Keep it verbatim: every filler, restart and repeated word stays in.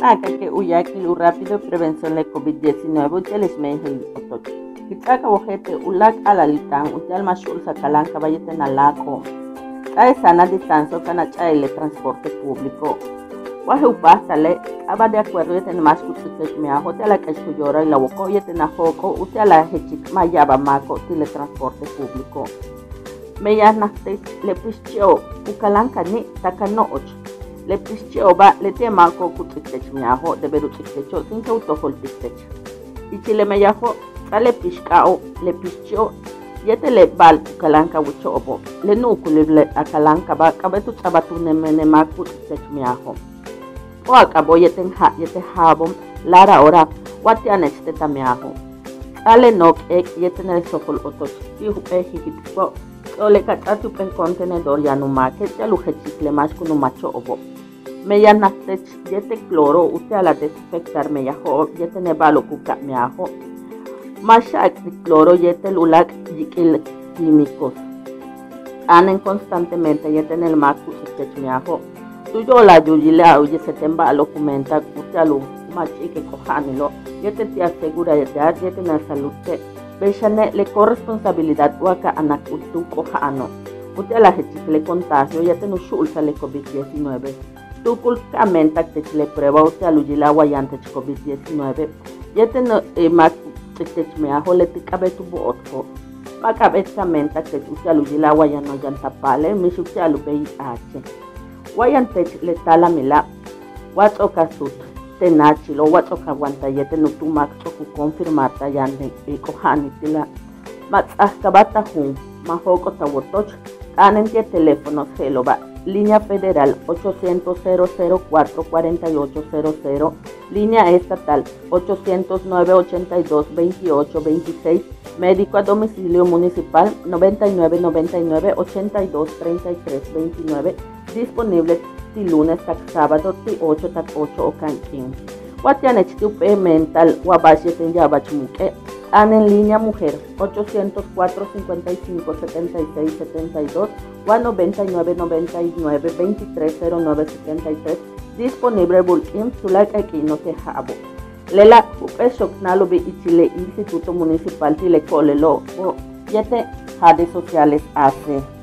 Naka que uyaki rápido prevención de COVID diecinueve uteles mehel otoch. Kitaka wojete ulak alalitan utel mashul sakalan kabayete nalako. Tae sana distancia kana chaile transporte público. Wahe upastale aba de acuerdo yete más kutsik mea hotel que chuyora y la woko yete na hoko utela hechik mayaba mako tile transporte público. Meya nakte le pischio ukalanka ni takano och. Le pischio ba le tema ko kutsik mea ho de beru tsik sin auto holtik. Ichile meya ho ale pischao le pischio yete le bal ukalanka wucho obo. Le nukule le akalanka ba kabetu tabatu ne mene maku tsik mea ho. O acabó yeten ha yete habom lara ora watian este tamiaho ale nok ek yeten el sofol otoch ti hupe hikitpo ole katatu pen contenedor yanuma que ya lujechicle más kuno macho obo meya naktech yete cloro ute ala desinfectar meya ho yete nebalo kuka meaho masha cloro yete lulak yikil químicos anen constantemente yeten el maku este meaho tuyo la yuyila oye se temba documenta kutalu machi que cojanilo yete te asegura de dar yete na salud te bechane le corresponsabilidad waka anakutu cojano utela le contagio yete no shulsa le COVID diecinueve tu culcamenta que le prueba utalu yila wayante COVID diecinueve yete no mak te meajo le tikabe tu botko makabetsamenta que utalu yila wayano yantapale mi utalu B I H Wayantech le tala mila wat okasut tenachilo wat okaguanta yete nutumak choku confirmata yande e kohani tila matzahkabata hun mahoko tawotoch kanen tie teléfono celoba línea federal ochocientos cero cero cuatro cuarenta y ocho cero cero línea estatal ochocientos nueve ochenta y dos veintiocho veintiséis médico a domicilio municipal noventa y nueve noventa y nueve ochenta y dos treinta y tres veintinueve disponible de lunes a sábado de ocho a ocho o canquín. Guatianech tupe mental guabashi tenyabachmuke an en línea mujer ochocientos cuatro cincuenta y cinco setenta y seis setenta y dos o noventa y nueve noventa y nueve veintitrés cero nueve setenta y tres disponible bulkin sulak equino tejabo. Lela upe shoknalo bi ichile Instituto Municipal Tile Colelo o yete redes sociales hace.